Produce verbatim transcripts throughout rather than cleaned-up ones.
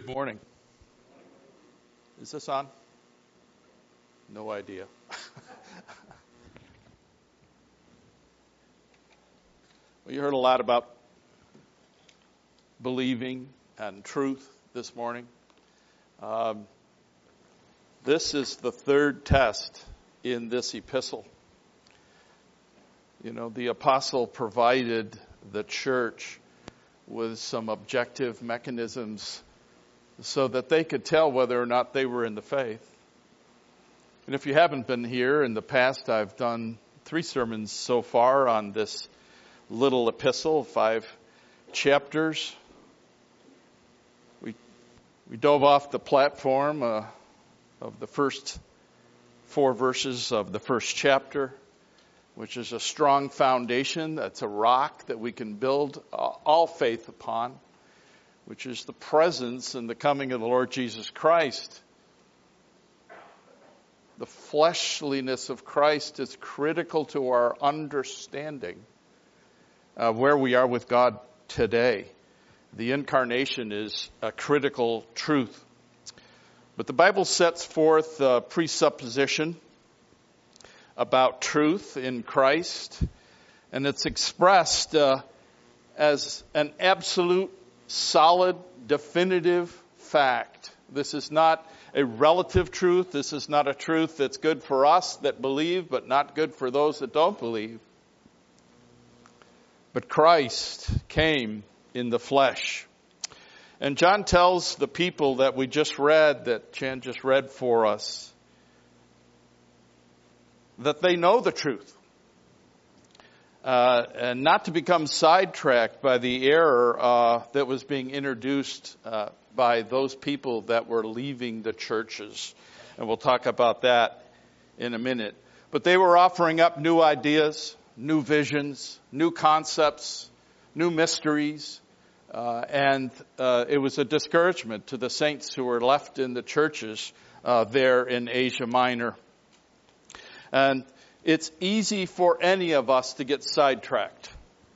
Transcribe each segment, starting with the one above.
Good morning. Is this on? No idea. Well, you heard a lot about believing and truth this morning. Um, this is the third test in this epistle. You know, the apostle provided the church with some objective mechanisms so that they could tell whether or not they were in the faith. And if you haven't been here in the past, I've done three sermons so far on this little epistle, five chapters. We we dove off the platform uh, of the first four verses of the first chapter, which is a strong foundation. That's a rock that we can build uh, all faith upon, which is the presence and the coming of the Lord Jesus Christ. The fleshliness of Christ is critical to our understanding of where we are with God today. The incarnation is a critical truth. But the Bible sets forth a presupposition about truth in Christ, and it's expressed uh, as an absolute, solid, definitive fact. This is not a relative truth. This is not a truth that's good for us that believe, but not good for those that don't believe. But Christ came in the flesh. And John tells the people that we just read, that Chan just read for us, that they know the truth. Uh, and not to become sidetracked by the error uh, that was being introduced uh, by those people that were leaving the churches. And we'll talk about that in a minute. But they were offering up new ideas, new visions, new concepts, new mysteries. Uh, and uh, it was a discouragement to the saints who were left in the churches uh, there in Asia Minor. And it's easy for any of us to get sidetracked.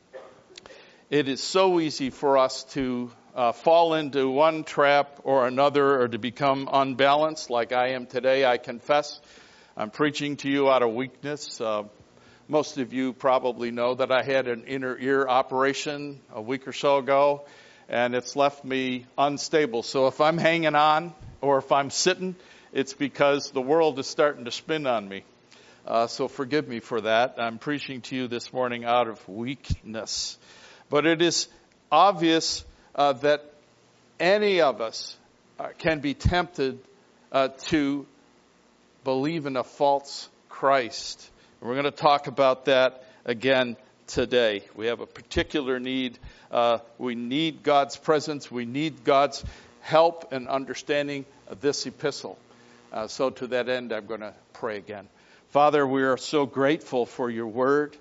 It is so easy for us to uh, fall into one trap or another, or to become unbalanced like I am today. I confess I'm preaching to you out of weakness. Uh, most of you probably know that I had an inner ear operation a week or so ago, and it's left me unstable. So if I'm hanging on or if I'm sitting, it's because the world is starting to spin on me. Uh, so forgive me for that. I'm preaching to you this morning out of weakness. But it is obvious uh, that any of us uh, can be tempted uh, to believe in a false Christ. And we're going to talk about that again today. We have a particular need. Uh, we need God's presence. We need God's help and understanding of this epistle. Uh, so to that end, I'm going to pray again. Father, we are so grateful for your word.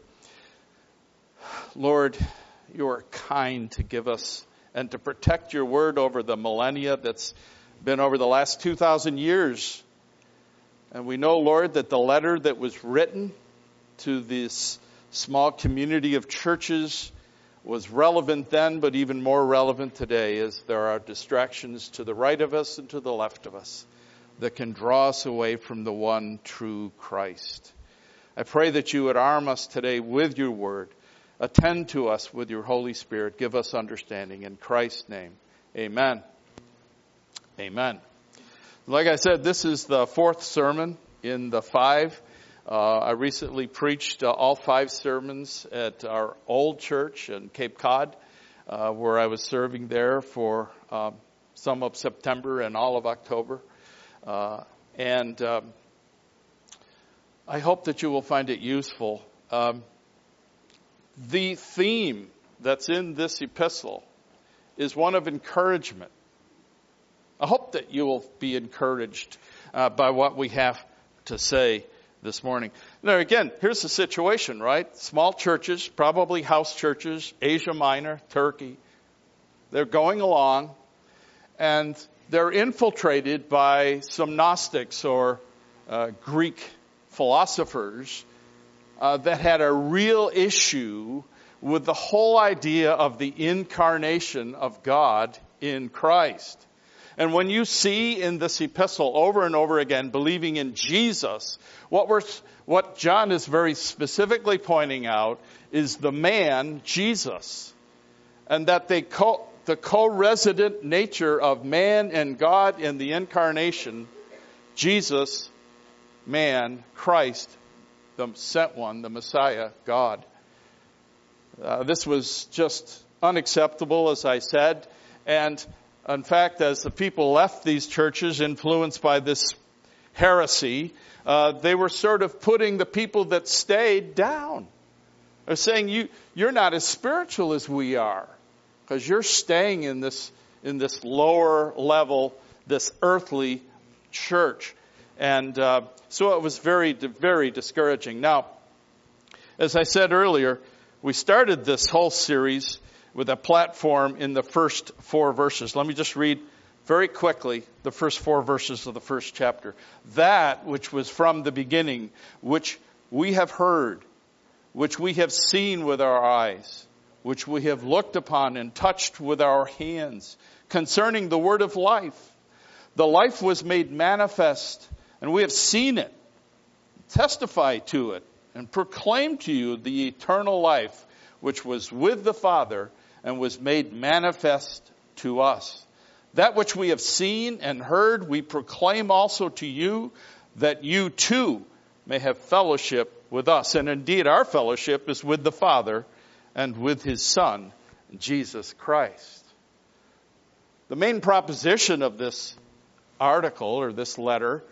Lord, you are kind to give us and to protect your word over the millennia that's been over the last two thousand years. And we know, Lord, that the letter that was written to this small community of churches was relevant then, but even more relevant today, as there are distractions to the right of us and to the left of us that can draw us away from the one true Christ. I pray that you would arm us today with your word. Attend to us with your Holy Spirit. Give us understanding. In Christ's name, amen. Amen. Like I said, this is the fourth sermon in the five. Uh, I recently preached uh, all five sermons at our old church in Cape Cod, uh, where I was serving there for uh, some of September and all of October. Uh, and um, I hope that you will find it useful. Um, the theme that's in this epistle is one of encouragement. I hope that you will be encouraged uh, by what we have to say this morning. Now, again, here's the situation, right? Small churches, probably house churches, Asia Minor, Turkey. They're going along, and they're infiltrated by some Gnostics or uh, Greek philosophers uh, that had a real issue with the whole idea of the incarnation of God in Christ. And when you see in this epistle over and over again, believing in Jesus, what we're, what John is very specifically pointing out is the man, Jesus. And that they co- the co-resident nature of man and God in the incarnation, Jesus, man, Christ, the sent one, the Messiah, God. Uh, this was just unacceptable, as I said. And in fact, as the people left these churches influenced by this heresy, uh, they were sort of putting the people that stayed down. They're saying, you, you're not as spiritual as we are, because you're staying in this, in this lower level, this earthly church. And uh, so it was very, very discouraging. Now, as I said earlier, we started this whole series with a platform in the first four verses. Let me just read very quickly the first four verses of the first chapter. That which was from the beginning, which we have heard, which we have seen with our eyes, which we have looked upon and touched with our hands, concerning the word of life. The life was made manifest, and we have seen it, testify to it, and proclaim to you the eternal life, which was with the Father and was made manifest to us. That which we have seen and heard, we proclaim also to you, that you too may have fellowship with us. And indeed, our fellowship is with the Father and with his Son, Jesus Christ. The main proposition of this article or this letter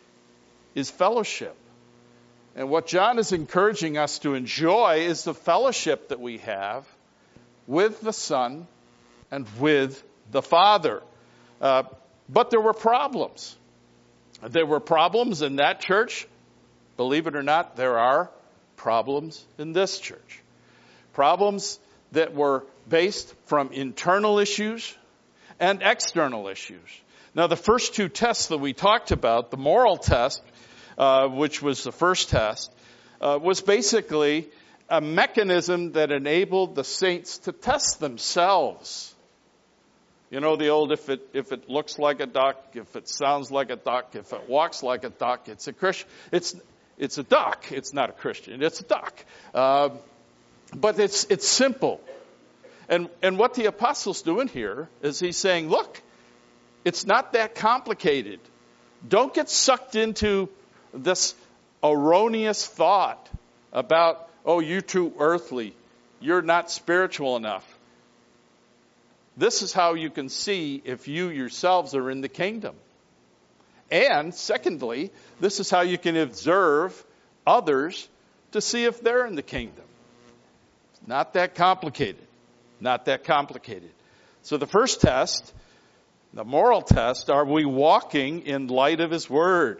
is fellowship. And what John is encouraging us to enjoy is the fellowship that we have with the Son and with the Father. Uh, but there were problems. There were problems in that church. Believe it or not, there are problems in this church. Problems that were based from internal issues and external issues. Now, the first two tests that we talked about, the moral test, uh, which was the first test, uh, was basically a mechanism that enabled the saints to test themselves. You know, the old, if it if it looks like a duck, if it sounds like a duck, if it walks like a duck, it's a Christian. It's it's a duck. It's not a Christian. It's a duck. Uh, but it's it's simple. And and what the apostle's doing here is he's saying, look, it's not that complicated. Don't get sucked into this erroneous thought about, oh, you're too earthly. You're not spiritual enough. This is how you can see if you yourselves are in the kingdom. And secondly, this is how you can observe others to see if they're in the kingdom. It's not that complicated. Not that complicated. So the first test, the moral test, are we walking in light of his word?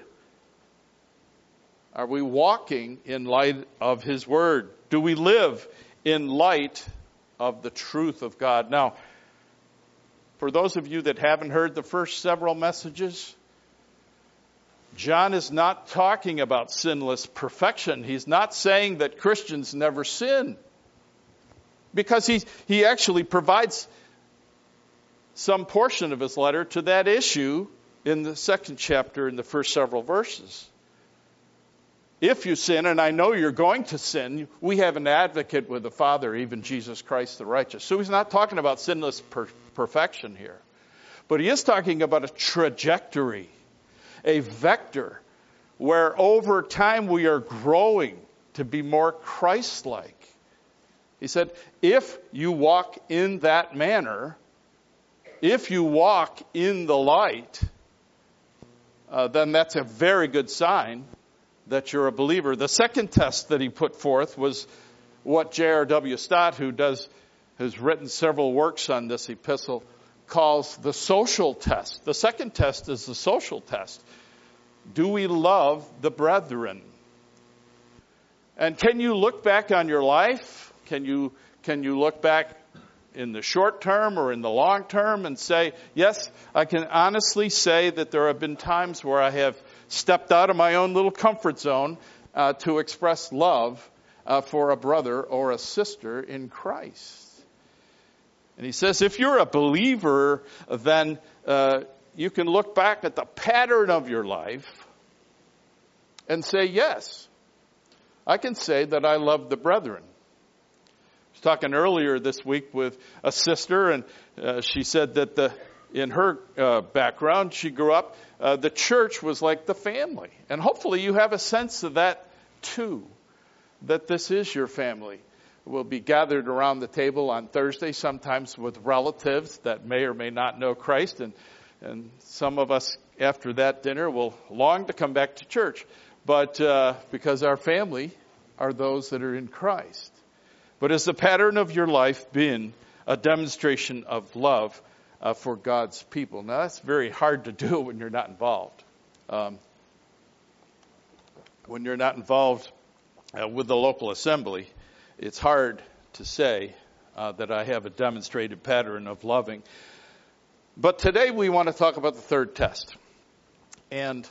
Are we walking in light of his word? Do we live in light of the truth of God? Now, for those of you that haven't heard the first several messages, John is not talking about sinless perfection. He's not saying that Christians never sin. Because he, he actually provides some portion of his letter to that issue in the second chapter in the first several verses. If you sin, and I know you're going to sin, we have an advocate with the Father, even Jesus Christ the righteous. So he's not talking about sinless per- perfection here. But he is talking about a trajectory, a vector, where over time we are growing to be more Christ-like. He said, if you walk in that manner, if you walk in the light, uh, then that's a very good sign that you're a believer. The second test that he put forth was what J R W Stott, who does has written several works on this epistle, calls the social test. The second test is the social test. Do we love the brethren? And can you look back on your life? Can you can you look back in the short term or in the long term and say, yes, I can honestly say that there have been times where I have stepped out of my own little comfort zone uh, to express love uh, for a brother or a sister in Christ. And he says, if you're a believer, then uh, you can look back at the pattern of your life and say, yes, I can say that I love the brethren. I was talking earlier this week with a sister, and uh, she said that the in her uh, background, she grew up, uh, the church was like the family. And hopefully you have a sense of that too, that this is your family. We'll be gathered around the table on Thursday, sometimes with relatives that may or may not know Christ. And, and some of us, after that dinner, will long to come back to church. But uh, because our family are those that are in Christ. But has the pattern of your life been a demonstration of love uh, for God's people? Now, that's very hard to do when you're not involved. Um, when you're not involved uh, with the local assembly, it's hard to say uh, that I have a demonstrated pattern of loving. But today we want to talk about the third test. And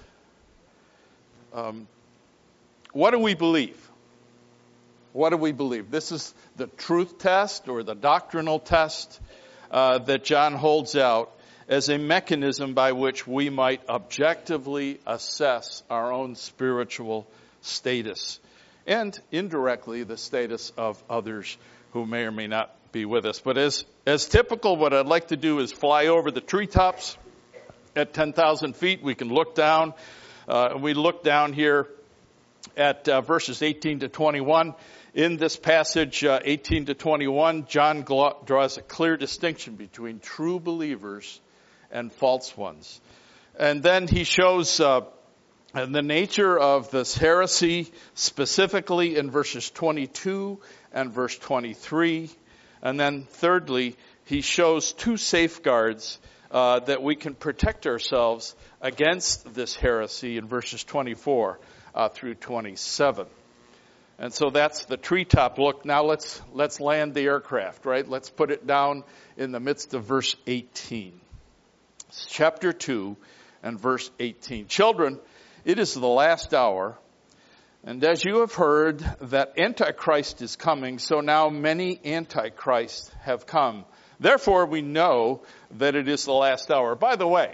um, what do we believe? What do we believe? This is the truth test or the doctrinal test uh, that John holds out as a mechanism by which we might objectively assess our own spiritual status and indirectly the status of others who may or may not be with us. But as, as typical, what I'd like to do is fly over the treetops at ten thousand feet. We can look down. Uh, we look down here at uh, verses eighteen to twenty-one. In this passage, uh, eighteen to twenty-one, John gl- draws a clear distinction between true believers and false ones. And then he shows uh, the nature of this heresy specifically in verses twenty-two and verse twenty-three. And then thirdly, he shows two safeguards uh, that we can protect ourselves against this heresy in verses twenty-four uh, through twenty-seven. And so that's the treetop look. Now let's let's land the aircraft, right? Let's put it down in the midst of verse eighteen. It's chapter two and verse eighteen. Children, it is the last hour, and as you have heard that Antichrist is coming, so now many Antichrists have come. Therefore we know that it is the last hour. By the way,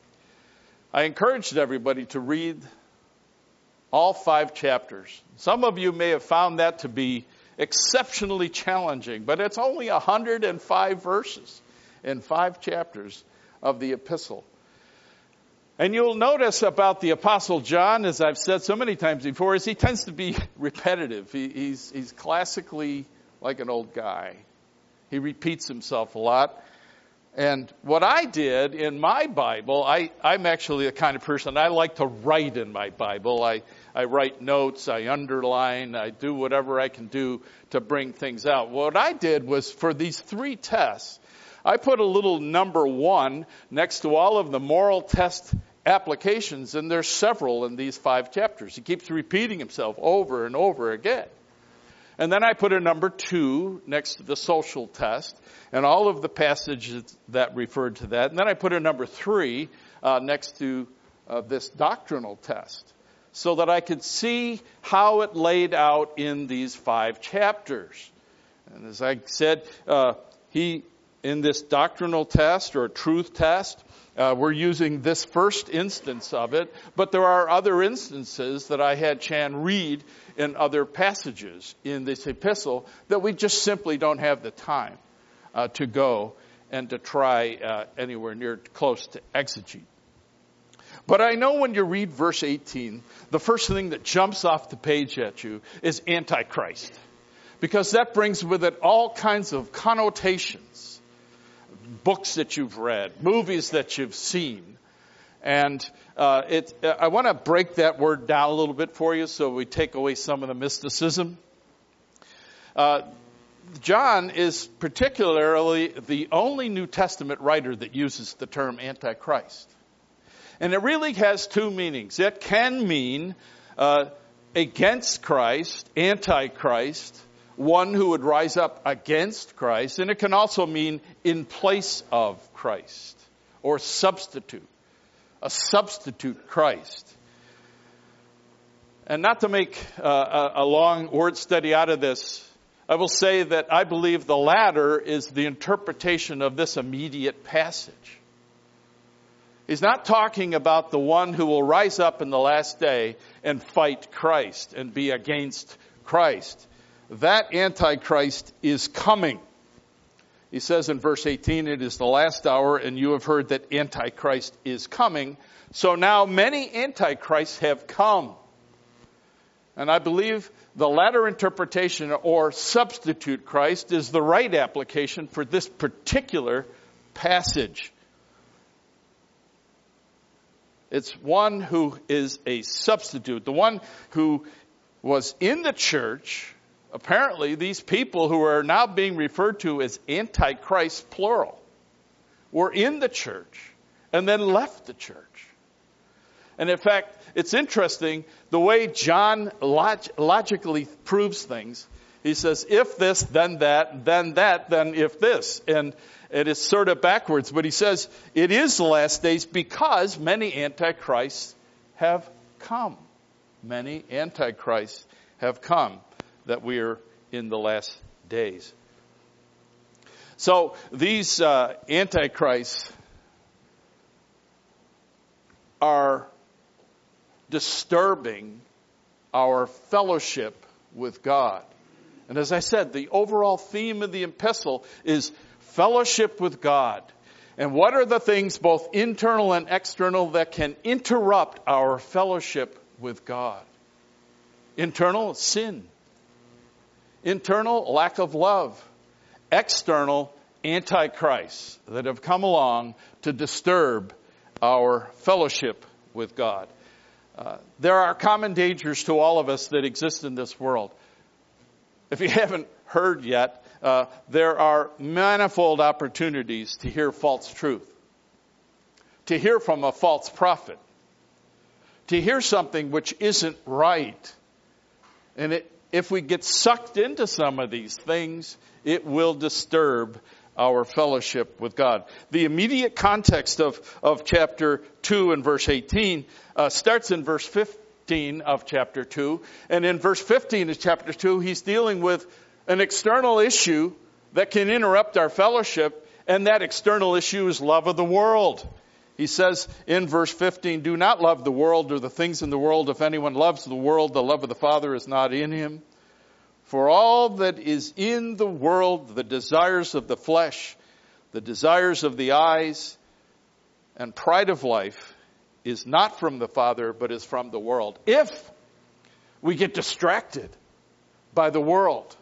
I encouraged everybody to read all five chapters. Some of you may have found that to be exceptionally challenging, but it's only one hundred five verses in five chapters of the epistle. And you'll notice about the Apostle John, as I've said so many times before, is he tends to be repetitive. He, he's, he's classically like an old guy. He repeats himself a lot. And what I did in my Bible, I, I'm actually the kind of person, I like to write in my Bible. I, I write notes, I underline, I do whatever I can do to bring things out. What I did was for these three tests, I put a little number one next to all of the moral test applications, and there's several in these five chapters. He keeps repeating himself over and over again. And then I put a number two next to the social test and all of the passages that referred to that. And then I put a number three uh, next to uh, this doctrinal test so that I could see how it laid out in these five chapters. And as I said, uh, he in this doctrinal test or truth test, uh, we're using this first instance of it, but there are other instances that I had Chan read in other passages in this epistle that we just simply don't have the time uh, to go and to try uh, anywhere near close to exegete. But I know when you read verse eighteen, the first thing that jumps off the page at you is Antichrist, because that brings with it all kinds of connotations. Books that you've read, movies that you've seen. And uh, it, I want to break that word down a little bit for you so we take away some of the mysticism. Uh, John is particularly the only New Testament writer that uses the term Antichrist. And it really has two meanings. It can mean uh, against Christ, Antichrist, one who would rise up against Christ, and it can also mean in place of Christ, or substitute, a substitute Christ. And not to make uh, a long word study out of this, I will say that I believe the latter is the interpretation of this immediate passage. He's not talking about the one who will rise up in the last day and fight Christ and be against Christ. That Antichrist is coming. He says in verse eighteen, it is the last hour, and you have heard that Antichrist is coming. So now many Antichrists have come. And I believe the latter interpretation, or substitute Christ, is the right application for this particular passage. It's one who is a substitute. The one who was in the church. Apparently, these people who are now being referred to as Antichrist, plural, were in the church and then left the church. And in fact, it's interesting the way John log- logically proves things. He says, if this, then that, then that, then if this. And it is sort of backwards. But he says, it is the last days because many Antichrists have come. Many Antichrists have come. That we are in the last days. So these uh, Antichrists are disturbing our fellowship with God. And as I said, the overall theme of the epistle is fellowship with God. And what are the things, both internal and external, that can interrupt our fellowship with God? Internal, sin. Internal, lack of love. External, antichrists that have come along to disturb our fellowship with God. Uh, there are common dangers to all of us that exist in this world. If you haven't heard yet, uh, there are manifold opportunities to hear false truth, to hear from a false prophet, to hear something which isn't right. And it If we get sucked into some of these things, it will disturb our fellowship with God. The immediate context of, of chapter two and verse eighteen uh, starts in verse fifteen of chapter two. And in verse fifteen of chapter two, he's dealing with an external issue that can interrupt our fellowship. And that external issue is love of the world. He says in verse fifteen, do not love the world or the things in the world. If anyone loves the world, the love of the Father is not in him. For all that is in the world, the desires of the flesh, the desires of the eyes, and pride of life is not from the Father, but is from the world. If we get distracted by the world,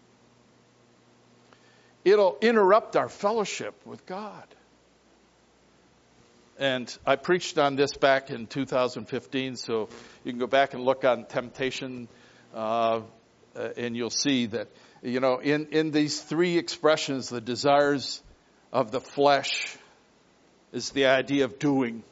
it'll interrupt our fellowship with God. And I preached on this back in two thousand fifteen, so you can go back and look on temptation, uh, and you'll see that, you know, in, in these three expressions, the desires of the flesh is the idea of doing.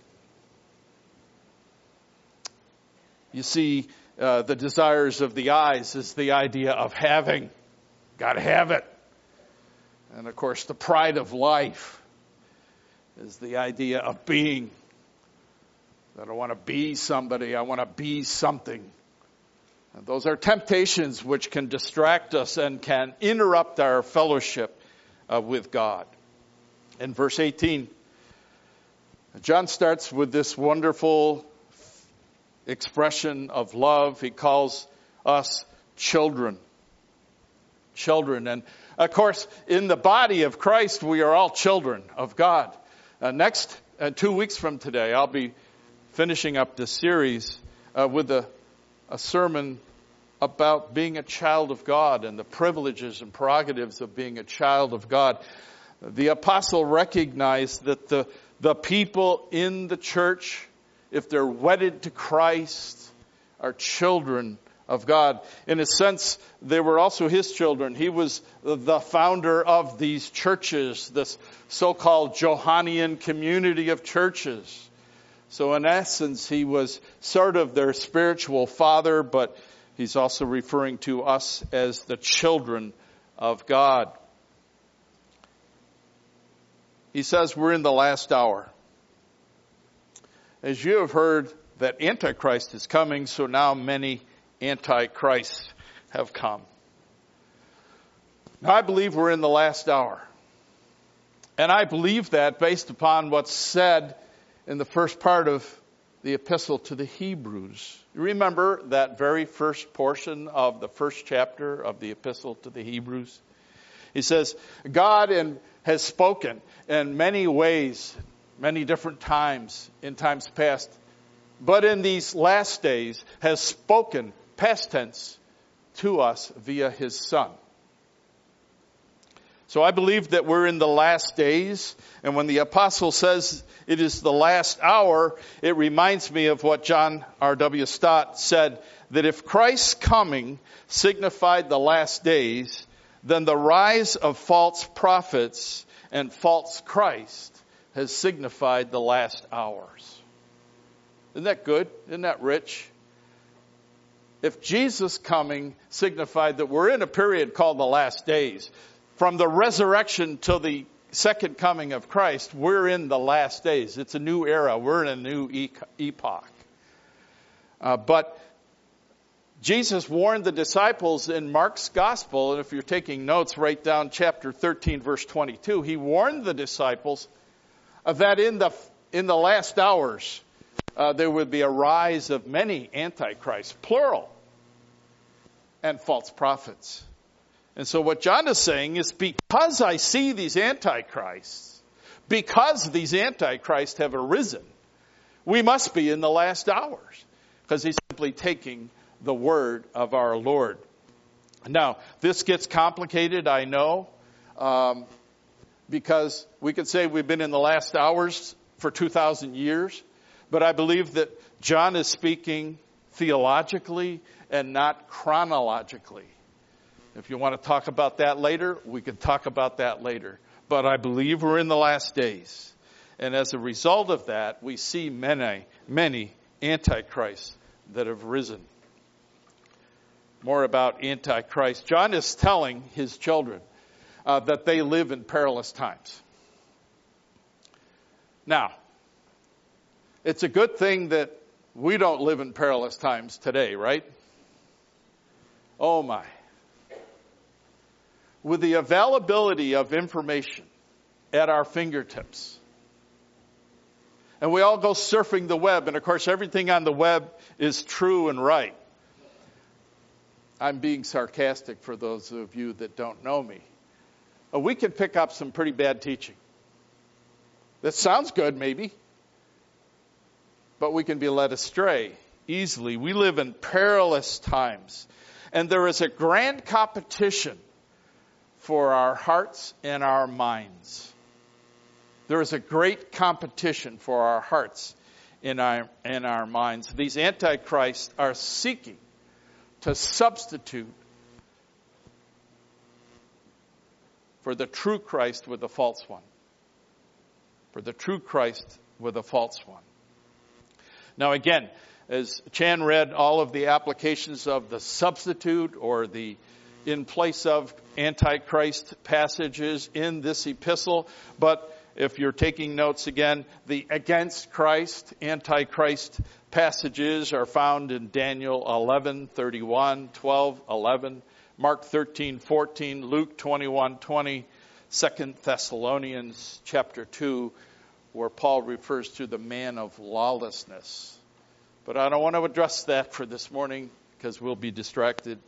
You see, uh, the desires of the eyes is the idea of having. Got to have it. And of course, the pride of life is the idea of being. I don't want to be somebody. I want to be something. And those are temptations which can distract us and can interrupt our fellowship uh, with God. In verse eighteen, John starts with this wonderful expression of love. He calls us children. Children. And of course, in the body of Christ, we are all children of God. Uh, next, uh, two weeks from today, I'll be finishing up this series uh, with a, a sermon about being a child of God and the privileges and prerogatives of being a child of God. The apostle recognized that the, the people in the church, if they're wedded to Christ, are children of God. In a sense, they were also his children. He was the founder of these churches, this so-called Johannine community of churches. So in essence, he was sort of their spiritual father, but he's also referring to us as the children of God. He says we're in the last hour. As you have heard that Antichrist is coming, so now many Antichrists have come. Now I believe we're in the last hour. And I believe that based upon what's said in the first part of the epistle to the Hebrews. You remember that very first portion of the first chapter of the epistle to the Hebrews? He says, God in, has spoken in many ways, many different times, in times past, but in these last days has spoken, past tense, to us via his Son. So I believe that we're in the last days, and when the apostle says it is the last hour, it reminds me of what John R W Stott said, that if Christ's coming signified the last days, then the rise of false prophets and false Christ has signified the last hours. Isn't that good? Isn't that rich? If Jesus' coming signified that we're in a period called the last days, from the resurrection till the second coming of Christ, we're in the last days. It's a new era. We're in a new epoch. Uh, but Jesus warned the disciples in Mark's gospel, and if you're taking notes, write down chapter thirteen, verse twenty-two. He warned the disciples of that in the in the last hours uh, there would be a rise of many antichrists, plural, and false prophets. And so what John is saying is, because I see these antichrists, because these antichrists have arisen, we must be in the last hours. Because he's simply taking the word of our Lord. Now, this gets complicated, I know, um, because we could say we've been in the last hours for two thousand years, but I believe that John is speaking theologically and not chronologically. If you want to talk about that later, we can talk about that later. But I believe we're in the last days. And as a result of that, we see many, many antichrists that have risen. More about antichrist. John is telling his children uh, that they live in perilous times. Now, it's a good thing that we don't live in perilous times today, right? Oh my. With the availability of information at our fingertips, and we all go surfing the web, and of course everything on the web is true and right. I'm being sarcastic for those of you that don't know me. Uh, we can pick up some pretty bad teaching. That sounds good, maybe, but we can be led astray easily. We live in perilous times, and there is a grand competition for our hearts and our minds. There is a great competition for our hearts and our, and our minds. These antichrists are seeking to substitute for the true Christ with a false one. For the true Christ with a false one. Now again, as Chan read all of the applications of the substitute or the in place of antichrist passages in this epistle, but if you're taking notes again, the against Christ, antichrist passages are found in Daniel eleven, thirty-one, twelve, eleven, Mark thirteen, fourteen, Luke twenty-one, twenty, Second Thessalonians chapter two, where Paul refers to the man of lawlessness. But I don't want to address that for this morning because we'll be distracted.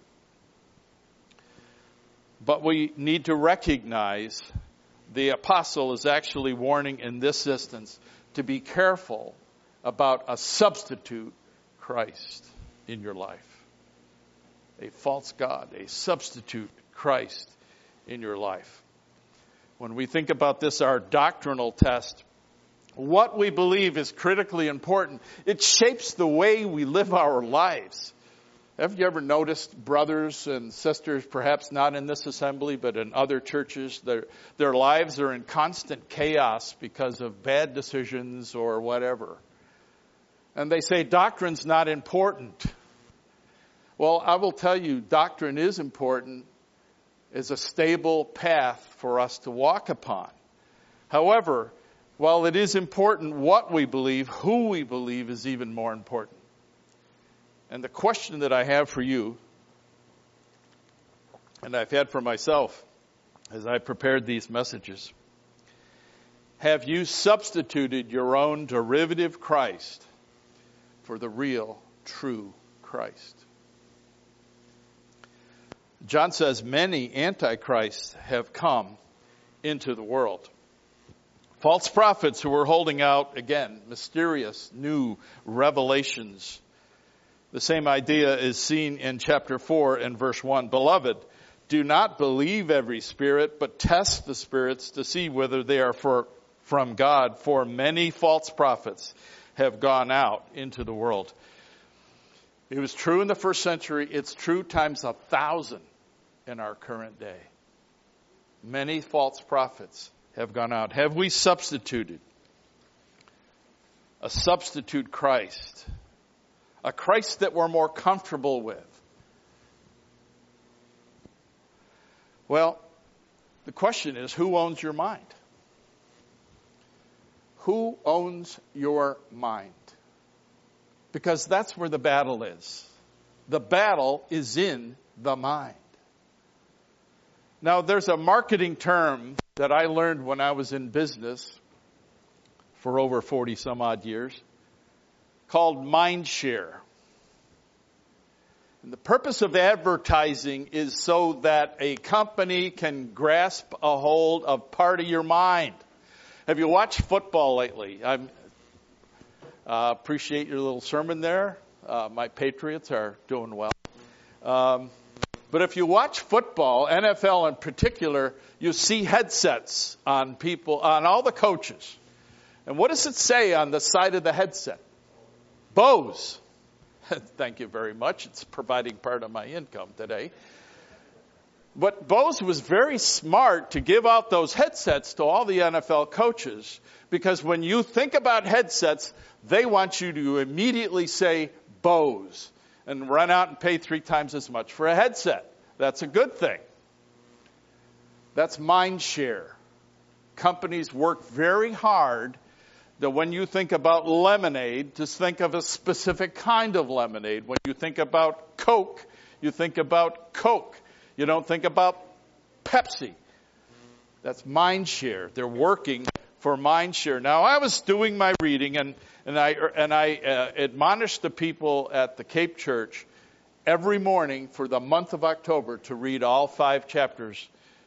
But we need to recognize the apostle is actually warning in this instance to be careful about a substitute Christ in your life. A false God, a substitute Christ in your life. When we think about this, our doctrinal test, what we believe is critically important. It shapes the way we live our lives. Have you ever noticed brothers and sisters, perhaps not in this assembly, but in other churches, their, their lives are in constant chaos because of bad decisions or whatever. And they say doctrine's not important. Well, I will tell you, doctrine is important as a stable path for us to walk upon. However, while it is important what we believe, who we believe is even more important. And the question that I have for you, and I've had for myself as I prepared these messages, have you substituted your own derivative Christ for the real, true Christ? John says many antichrists have come into the world. False prophets who are holding out, again, mysterious new revelations. The same idea is seen in chapter four and verse one. Beloved, do not believe every spirit, but test the spirits to see whether they are for, from God. For many false prophets have gone out into the world. It was true in the first century. It's true times a thousand in our current day. Many false prophets have gone out. Have we substituted a substitute Christ? A Christ that we're more comfortable with? Well, the question is, who owns your mind? Who owns your mind? Because that's where the battle is. The battle is in the mind. Now, there's a marketing term that I learned when I was in business for over forty some odd years called mind share. And the purpose of advertising is so that a company can grasp a hold of part of your mind. Have you watched football lately? I uh, appreciate your little sermon there. Uh, my Patriots are doing well. Um, But if you watch football, N F L in particular, you see headsets on people, on all the coaches. And what does it say on the side of the headset? Bose. Thank you very much. It's providing part of my income today. But Bose was very smart to give out those headsets to all the N F L coaches, because when you think about headsets, they want you to immediately say Bose and run out and pay three times as much for a headset. That's a good thing. That's mind share. Companies work very hard that when you think about lemonade, just think of a specific kind of lemonade. When you think about Coke, you think about Coke. You don't think about Pepsi. That's mind share. They're working for mind share. Now, I was doing my reading, and and I and I uh, admonished the people at the Cape Church every morning for the month of October to read all five chapters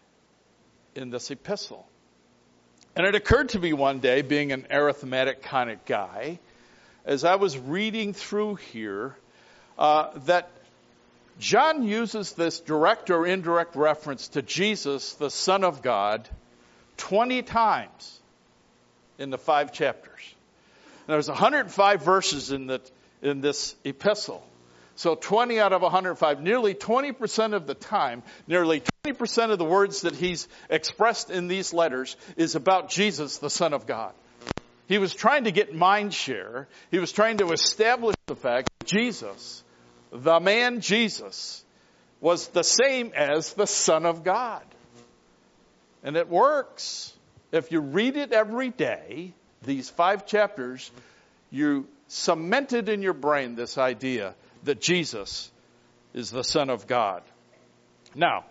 in this epistle. And it occurred to me one day, being an arithmetic kind of guy, as I was reading through here, uh, that John uses this direct or indirect reference to Jesus, the Son of God, twenty times in the five chapters. Now, there's one hundred five verses in the in this epistle. So twenty out of one hundred five, nearly twenty percent of the time, nearly twenty percent of the words that he's expressed in these letters is about Jesus, the Son of God. He was trying to get mind share. He was trying to establish the fact that Jesus, the man Jesus, was the same as the Son of God. And it works. If you read it every day, these five chapters, you cemented in your brain this idea that Jesus is the Son of God. Now,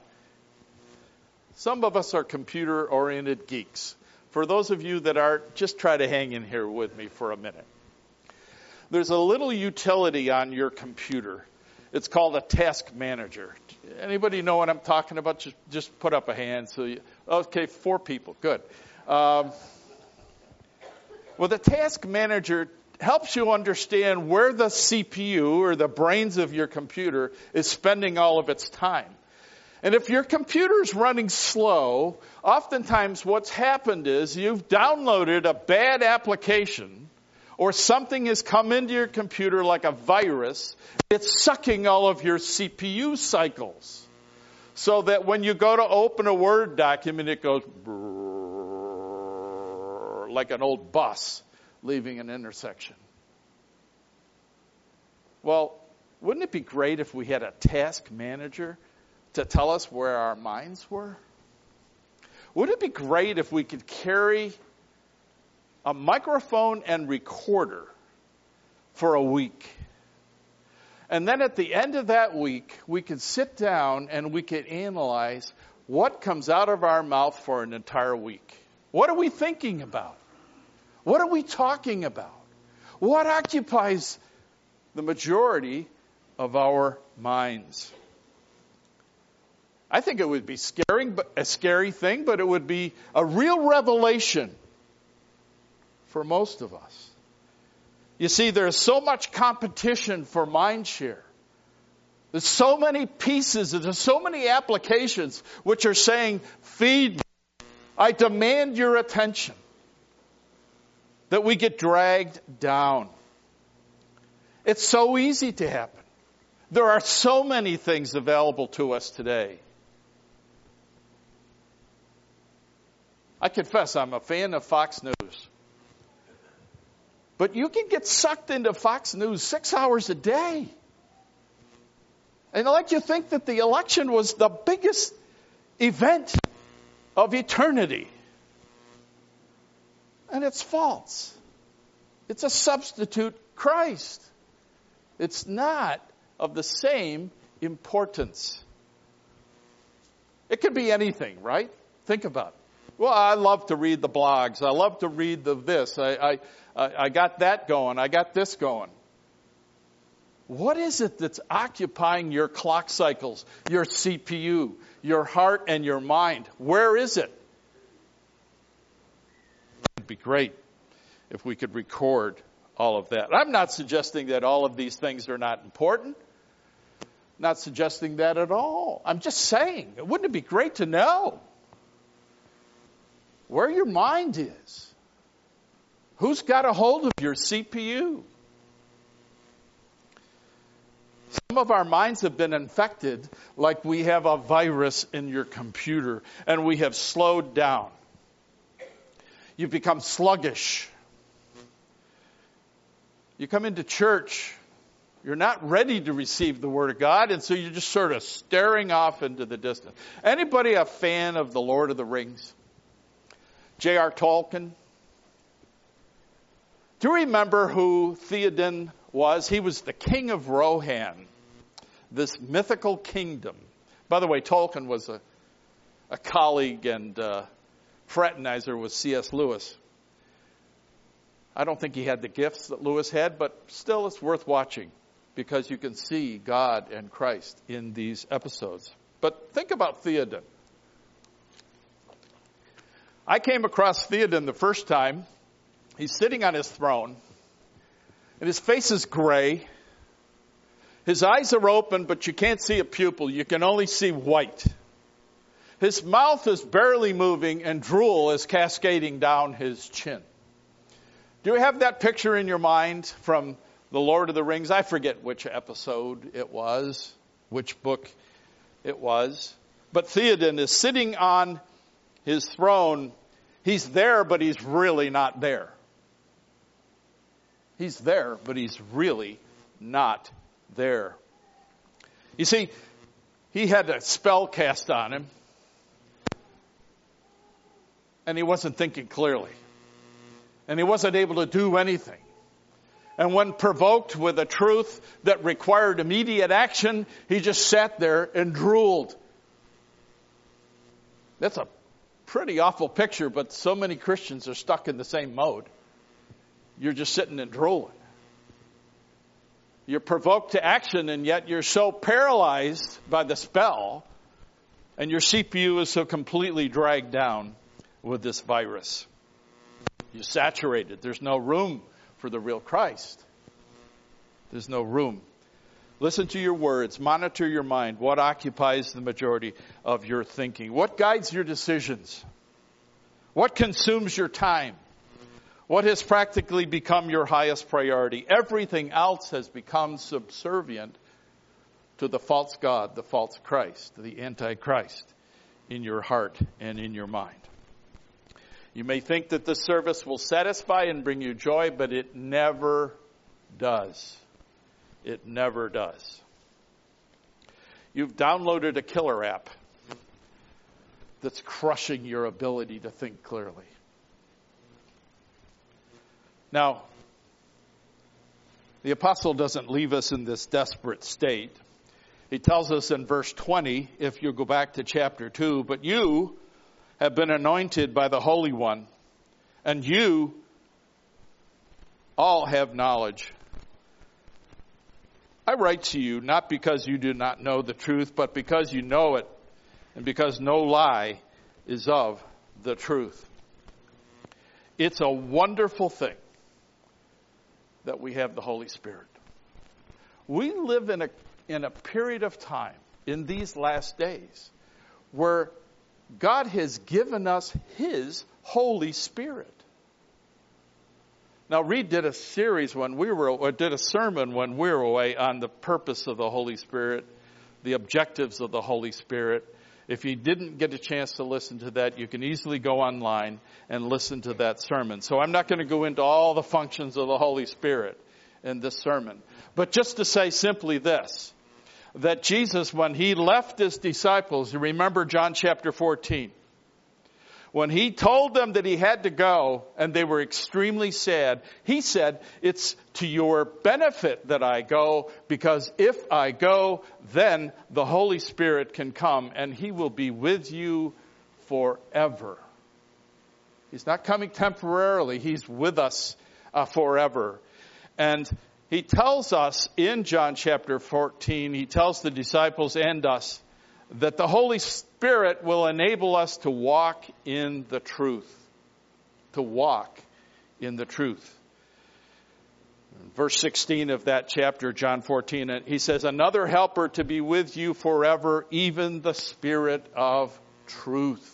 some of us are computer-oriented geeks. For those of you that aren't, just try to hang in here with me for a minute. There's a little utility on your computer. It's called a task manager. Anybody know what I'm talking about? Just, just put up a hand. So, you, okay, four people. Good. Um, well, the task manager helps you understand where the C P U or the brains of your computer is spending all of its time. And if your computer is running slow, oftentimes what's happened is you've downloaded a bad application, or something has come into your computer like a virus. It's sucking all of your C P U cycles, so that when you go to open a Word document, it goes brrrr, like an old bus leaving an intersection. Well, wouldn't it be great if we had a task manager to tell us where our minds were? Wouldn't it be great if we could carry a microphone and recorder for a week? And then at the end of that week, we could sit down and we could analyze what comes out of our mouth for an entire week. What are we thinking about? What are we talking about? What occupies the majority of our minds? I think it would be scary, but a scary thing, but it would be a real revelation for most of us. You see, there's so much competition for mind share. There's so many pieces, and there's so many applications which are saying, feed me. I demand your attention. That we get dragged down. It's so easy to happen. There are so many things available to us today. I confess I'm a fan of Fox News. But you can get sucked into Fox News six hours a day. And like you think that the election was the biggest event of eternity. And it's false. It's a substitute Christ. It's not of the same importance. It could be anything, right? Think about it. Well, I love to read the blogs. I love to read the this. I, I, I got that going. I got this going. What is it that's occupying your clock cycles, your C P U, your heart and your mind? Where is it? It'd be great if we could record all of that. I'm not suggesting that all of these things are not important. Not suggesting that at all. I'm just saying, wouldn't it be great to know where your mind is? Who's got a hold of your C P U? Some of our minds have been infected like we have a virus in your computer, and we have slowed down. You've become sluggish. You come into church, you're not ready to receive the Word of God, and so you're just sort of staring off into the distance. Anybody a fan of the Lord of the Rings? J R Tolkien? Do you remember who Theoden was? He was the king of Rohan, this mythical kingdom. By the way, Tolkien was a, a colleague and uh, fraternizer with C S Lewis. I don't think he had the gifts that Lewis had, but still it's worth watching because you can see God and Christ in these episodes. But think about Theoden. I came across Theoden the first time. He's sitting on his throne, and his face is gray. His eyes are open, but you can't see a pupil. You can only see white. His mouth is barely moving, and drool is cascading down his chin. Do you have that picture in your mind from The Lord of the Rings? I forget which episode it was, which book it was. But Theoden is sitting on his throne. He's there, but he's really not there. He's there, but he's really not there. You see, he had a spell cast on him, and he wasn't thinking clearly. And he wasn't able to do anything. And when provoked with a truth that required immediate action, he just sat there and drooled. That's a pretty awful picture, but so many Christians are stuck in the same mode. You're just sitting and drooling. You're provoked to action, and yet you're so paralyzed by the spell, and your C P U is so completely dragged down with this virus. You're saturated. There's no room for the real Christ. There's no room. Listen to your words. Monitor your mind. What occupies the majority of your thinking? What guides your decisions? What consumes your time? What has practically become your highest priority? Everything else has become subservient to the false God, the false Christ, the Antichrist in your heart and in your mind. You may think that this service will satisfy and bring you joy, but it never does. It never does. You've downloaded a killer app that's crushing your ability to think clearly. Now, the apostle doesn't leave us in this desperate state. He tells us in verse twenty, if you go back to chapter two, but you have been anointed by the Holy One, and you all have knowledge. I write to you not because you do not know the truth, but because you know it, and because no lie is of the truth. It's a wonderful thing that we have the Holy Spirit. We live in a in a period of time in these last days where God has given us His Holy Spirit. Now, Reed did a series when we were, or did a sermon when we were away on the purpose of the Holy Spirit, the objectives of the Holy Spirit. If you didn't get a chance to listen to that, you can easily go online and listen to that sermon. So I'm not going to go into all the functions of the Holy Spirit in this sermon. But just to say simply this, that Jesus, when He left His disciples, you remember John chapter fourteen, when He told them that He had to go and they were extremely sad, He said, it's to your benefit that I go, because if I go, then the Holy Spirit can come and He will be with you forever. He's not coming temporarily. He's with us uh, forever. And He tells us in John chapter fourteen, He tells the disciples and us that the Holy Spirit will enable us to walk in the truth. To walk in the truth. Verse sixteen of that chapter, John fourteen, He says, another helper to be with you forever, even the Spirit of truth.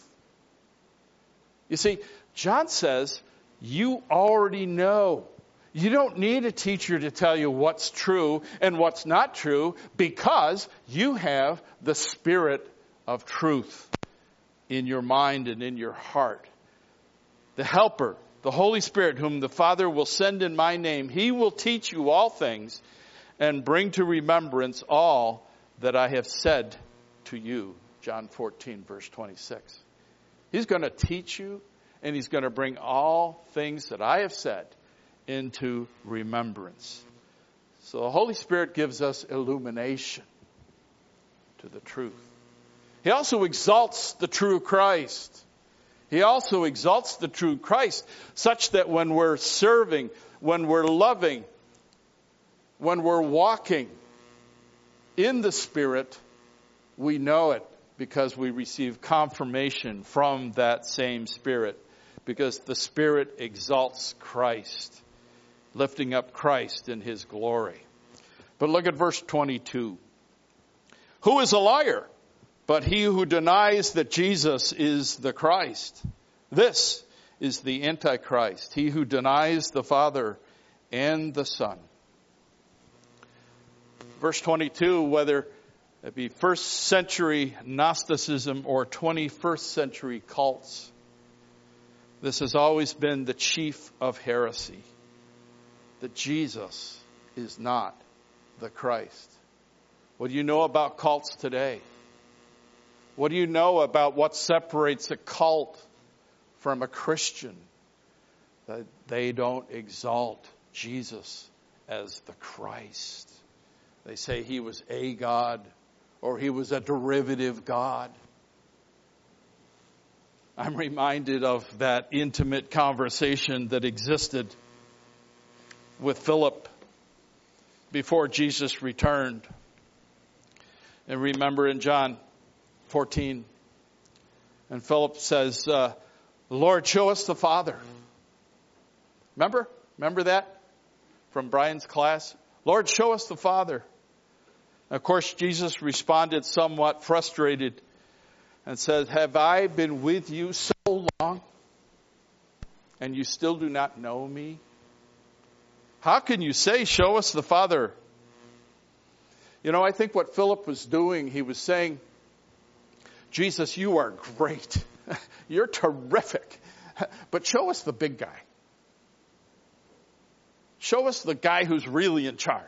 You see, John says, you already know. You don't need a teacher to tell you what's true and what's not true, because you have the Spirit of truth in your mind and in your heart. The helper, the Holy Spirit, whom the Father will send in my name, He will teach you all things and bring to remembrance all that I have said to you. John fourteen, verse twenty-six. He's going to teach you, and He's going to bring all things that I have said into remembrance. So the Holy Spirit gives us illumination to the truth. He also exalts the true Christ. He also exalts the true Christ such that when we're serving, when we're loving, when we're walking in the Spirit, we know it because we receive confirmation from that same Spirit. Because the Spirit exalts Christ, lifting up Christ in His glory. But look at verse twenty-two. Who is a liar but he who denies that Jesus is the Christ? This is the Antichrist, he who denies the Father and the Son. Verse twenty-two, whether it be first century Gnosticism or twenty-first century cults, this has always been the chief of heresy, that Jesus is not the Christ. What do you know about cults today? What do you know about what separates a cult from a Christian? That they don't exalt Jesus as the Christ. They say He was a God, or He was a derivative God. I'm reminded of that intimate conversation that existed with Philip before Jesus returned. And remember in John fourteen, and Philip says, uh, Lord, show us the Father. Remember? Remember that from Brian's class? Lord, show us the Father. Of course, Jesus responded somewhat frustrated and says, have I been with you so long and you still do not know me? How can you say, show us the Father? You know, I think what Philip was doing, he was saying, Jesus, you are great. You're terrific. But show us the big guy. Show us the guy who's really in charge.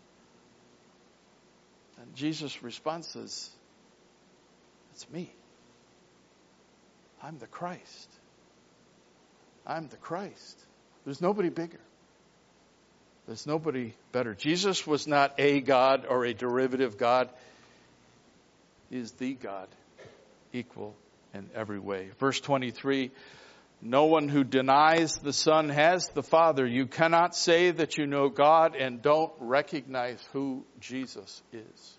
And Jesus' response is, it's me. I'm the Christ. I'm the Christ. There's nobody bigger. There's nobody better. Jesus was not a God or a derivative God. He is the God, equal in every way. Verse twenty-three, no one who denies the Son has the Father. You cannot say that you know God and don't recognize who Jesus is.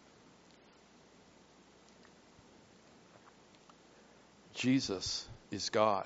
Jesus is God.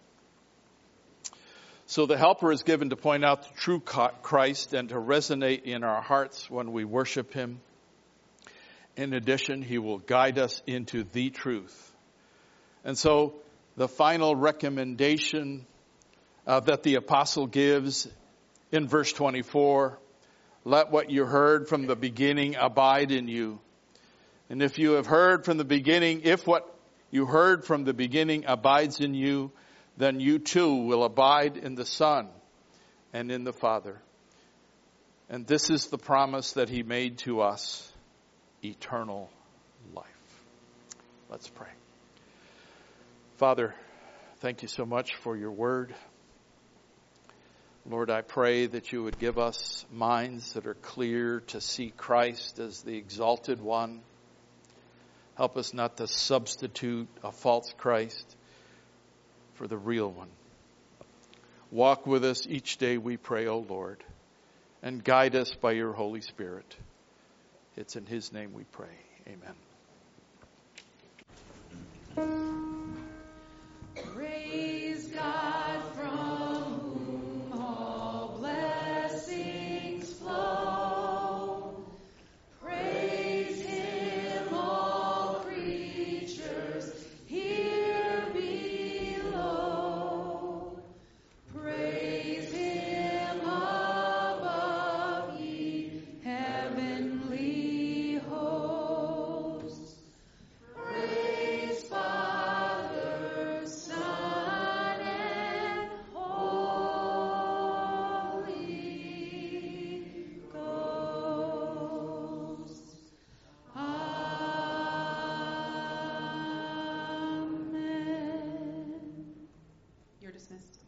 So the Helper is given to point out the true Christ and to resonate in our hearts when we worship Him. In addition, He will guide us into the truth. And so the final recommendation uh, that the apostle gives in verse twenty-four, let what you heard from the beginning abide in you. And if you have heard from the beginning, if what you heard from the beginning abides in you, then you too will abide in the Son and in the Father. And this is the promise that He made to us, eternal life. Let's pray. Father, thank you so much for your word. Lord, I pray that you would give us minds that are clear to see Christ as the exalted one. Help us not to substitute a false Christ for the real one. Walk with us each day, we pray, O Lord, and guide us by your Holy Spirit. It's in His name we pray. Amen. Praise God from whom all blessings flow. Praise Him, all creatures here below. Praise Him above, ye heavenly hosts. Praise Father, Son, and Holy Ghost. Amen. You're dismissed.